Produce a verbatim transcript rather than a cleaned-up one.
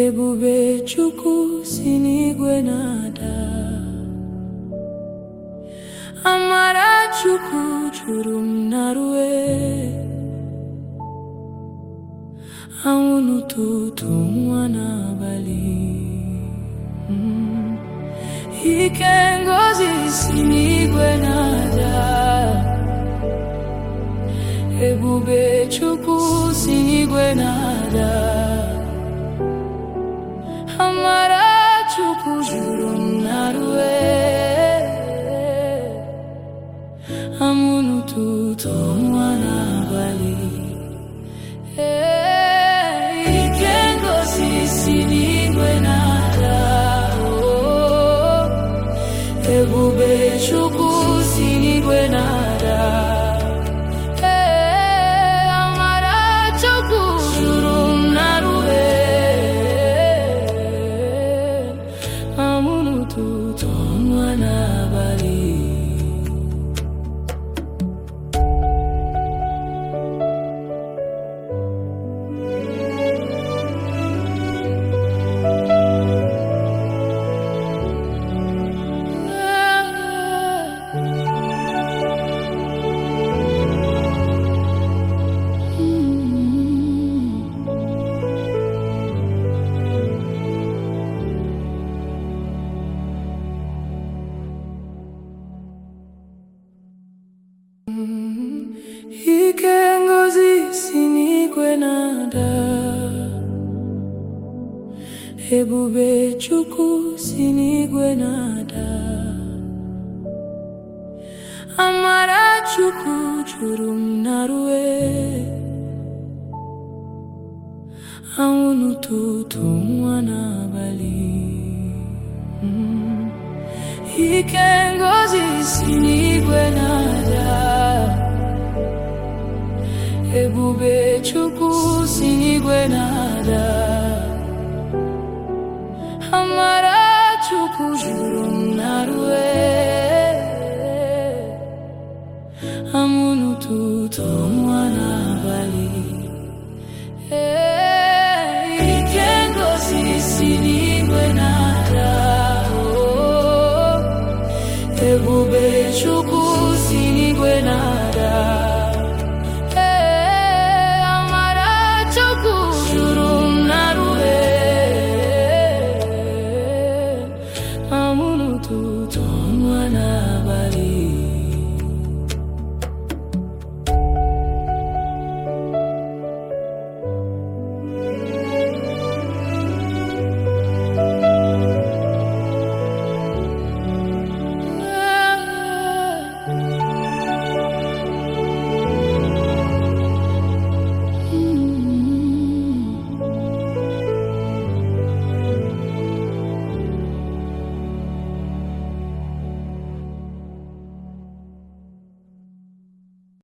Ebube Chukwu si n'igwe na-ada, amara Chukwu juru m n'arụe, anwụ n'ụtụtụ nwa n'abalị, ike ngọzi si n'igwe na-ada. Ebube Chukwu si n'igwe na-ada, amara Chukwu juru m n'arụe, anwụ n'ụtụtụ nwa n'abalị, ike ngọzi si n'igwe na-ada. Ebube Chukwu si n'igwe na-ada, amara Chukwu juru m n'arụe, anwụ n'ụtụtụ nwa n'abalị. Ike ngọzi si n'igwe na-ada, ebube Chukwu si n'igwe na-ada, amara Chukwu juru m n'arụe, anwụ n'ụtụtụ nwa n'abalị, ike ngọzi si n'igwe na-ada. Ebube Chukwu si n'igwe na-ada, amara Chukwu juru m n'arụe, anwụ n'ụtụtụ nwa n'abalị.